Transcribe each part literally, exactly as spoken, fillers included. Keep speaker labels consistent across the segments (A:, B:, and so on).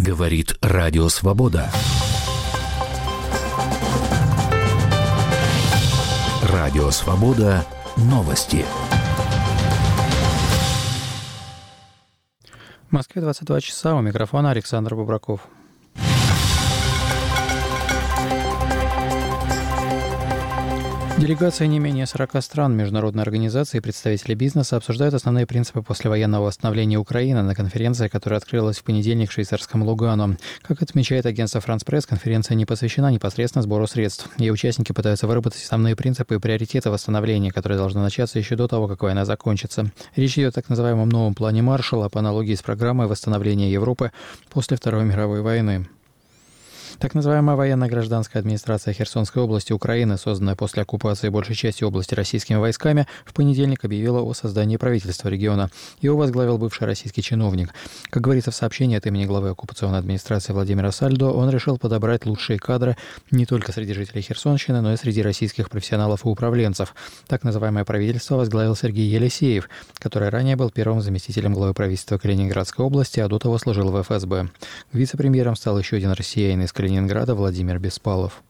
A: Говорит Радио Свобода. Радио Свобода. Новости.
B: В Москве двадцать два часа. У микрофона Александр Бубраков. Делегации не менее сорока стран, международной организации и представители бизнеса обсуждают основные принципы послевоенного восстановления Украины на конференции, которая открылась в понедельник в швейцарском Лугану. Как отмечает агентство «Франс Пресс», конференция не посвящена непосредственно сбору средств. Ее участники пытаются выработать основные принципы и приоритеты восстановления, которые должны начаться еще до того, как война закончится. Речь идет о так называемом новом плане Маршалла по аналогии с программой восстановления Европы после Второй мировой войны. Так называемая военно-гражданская администрация Херсонской области Украины, созданная после оккупации большей части области российскими войсками, в понедельник объявила о создании правительства региона. Его возглавил бывший российский чиновник. Как говорится в сообщении от имени главы оккупационной администрации Владимира Сальдо, он решил подобрать лучшие кадры не только среди жителей Херсонщины, но и среди российских профессионалов и управленцев. Так называемое правительство возглавил Сергей Елисеев, который ранее был первым заместителем главы правительства Калининградской области, а до того служил в эф эс бэ. Вице-премьером стал еще один россиянин из Калининграда, Калининграда Владимир Беспалов.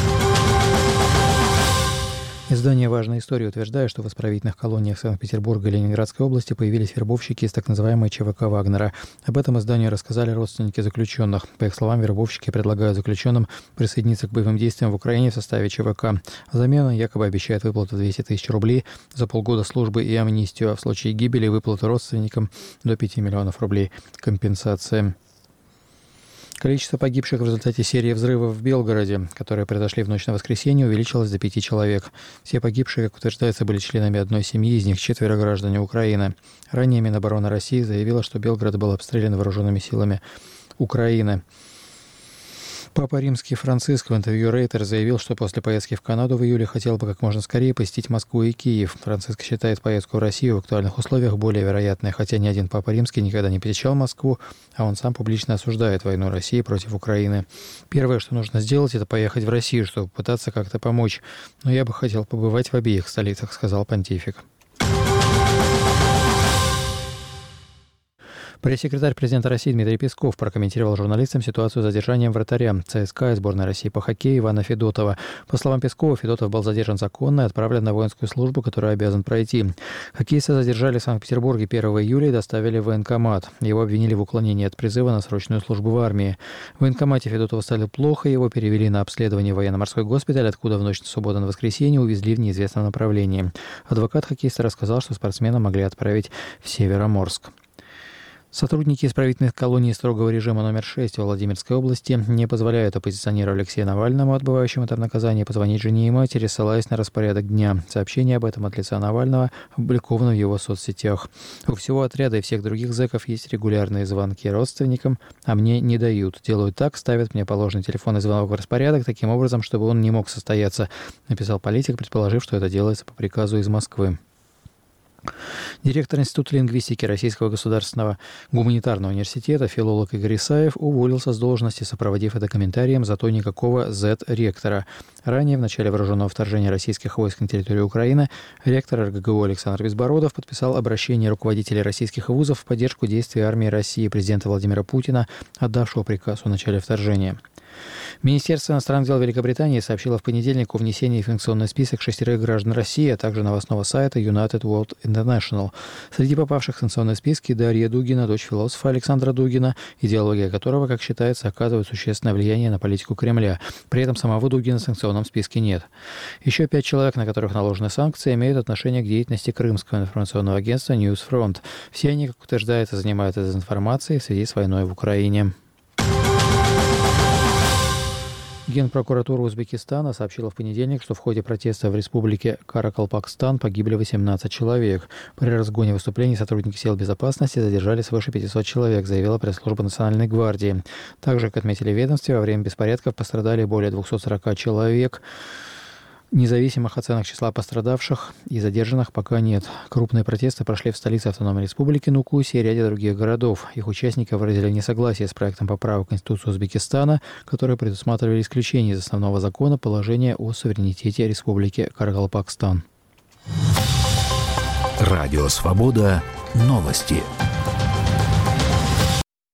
B: Издание «Важная история» утверждает, что в исправительных колониях Санкт-Петербурга и Ленинградской области появились вербовщики из так называемой ЧВК «Вагнера». Об этом изданию рассказали родственники заключенных. По их словам, вербовщики предлагают заключенным присоединиться к боевым действиям в Украине в составе ЧВК. Взамен якобы обещают выплату двести тысяч рублей за полгода службы и амнистию, а в случае гибели выплату родственникам до пяти миллионов рублей компенсации. Количество погибших в результате серии взрывов в Белгороде, которые произошли в ночь на воскресенье, увеличилось до пяти человек. Все погибшие, как утверждается, были членами одной семьи, из них четверо граждане Украины. Ранее Минобороны России заявила, что Белгород был обстрелян вооруженными силами Украины. Папа Римский Франциск в интервью Рейтер заявил, что после поездки в Канаду в июле хотел бы как можно скорее посетить Москву и Киев. Франциск считает поездку в Россию в актуальных условиях более вероятной, хотя ни один Папа Римский никогда не посещал Москву, а он сам публично осуждает войну России против Украины. Первое, что нужно сделать, это поехать в Россию, чтобы пытаться как-то помочь. Но я бы хотел побывать в обеих столицах, сказал понтифик. Пресс-секретарь президента России Дмитрий Песков прокомментировал журналистам ситуацию с задержанием вратаря ЦСКА и сборной России по хоккею Ивана Федотова. По словам Пескова, Федотов был задержан законно и отправлен на воинскую службу, которую обязан пройти. Хоккеиста задержали в Санкт-Петербурге первого июля и доставили в военкомат. Его обвинили в уклонении от призыва на срочную службу в армии. В военкомате Федотова стали плохо, его перевели на обследование в военно-морской госпиталь, откуда в ночь с субботы на воскресенье увезли в неизвестном направлении. Адвокат хоккеиста рассказал, что спортсмена могли отправить в Североморск. Сотрудники исправительных колоний строгого режима номер шесть в Владимирской области не позволяют оппозиционеру Алексею Навальному, отбывающему там наказание, позвонить жене и матери, ссылаясь на распорядок дня. Сообщение об этом от лица Навального опубликовано в его соцсетях. У всего отряда и всех других зэков есть регулярные звонки родственникам, а мне не дают. Делают так, ставят мне положенный телефонный звонок в распорядок, таким образом, чтобы он не мог состояться, написал политик, предположив, что это делается по приказу из Москвы. Директор Института лингвистики Российского государственного гуманитарного университета, филолог Игорь Исаев, уволился с должности, сопроводив это комментарием «зато никакого зет-ректора». Ранее, в начале вооруженного вторжения российских войск на территорию Украины, ректор эр гэ гэ у Александр Безбородов подписал обращение руководителей российских вузов в поддержку действий армии России и президента Владимира Путина, отдавшего приказ о начале вторжения. Министерство иностранных дел Великобритании сообщило в понедельник о внесении в санкционный список шестерых граждан России, а также новостного сайта United World International. Среди попавших в санкционные списки Дарья Дугина, дочь философа Александра Дугина, идеология которого, как считается, оказывает существенное влияние на политику Кремля. При этом самого Дугина в санкционном списке нет. Еще пять человек, на которых наложены санкции, имеют отношение к деятельности крымского информационного агентства Newsfront. Все они, как утверждается, занимаются дезинформацией в связи с войной в Украине. Генпрокуратура Узбекистана сообщила в понедельник, что в ходе протеста в республике Каракалпакстан погибли восемнадцать человек. При разгоне выступлений сотрудники сил безопасности задержали свыше пятисот человек, заявила пресс-служба Национальной гвардии. Также, как отметили в ведомстве, во время беспорядков пострадали более двухсот сорока человек. Независимых оценок числа пострадавших и задержанных пока нет. Крупные протесты прошли в столице автономной республики Нукусе и ряде других городов. Их участники выразили несогласие с проектом поправок в Конституцию Узбекистана, которые предусматривали исключение из основного закона положения о суверенитете республики Каракалпакстан.
A: Радио Свобода. Новости.